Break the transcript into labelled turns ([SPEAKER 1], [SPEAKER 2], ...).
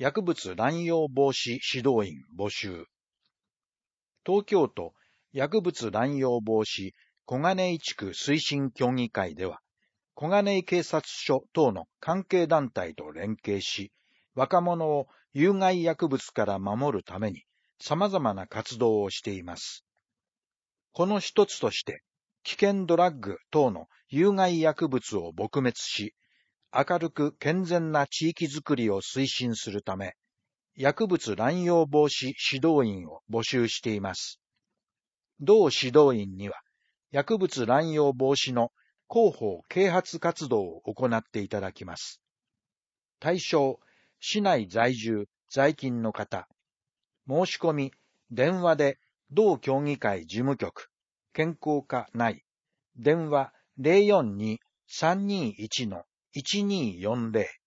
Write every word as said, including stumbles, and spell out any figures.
[SPEAKER 1] 薬物乱用防止指導員募集。東京都薬物乱用防止小金井地区推進協議会では、小金井警察署等の関係団体と連携し、若者を有害薬物から守るために様々な活動をしています。この一つとして、危険ドラッグ等の有害薬物を撲滅し、明るく健全な地域づくりを推進するため、薬物乱用防止指導員を募集しています。同指導員には、薬物乱用防止の広報啓発活動を行っていただきます。対象、市内在住、在勤の方。申し込み、電話で同協議会事務局、健康課内、電話 ゼロよんに さんにいち いちにーよんゼロ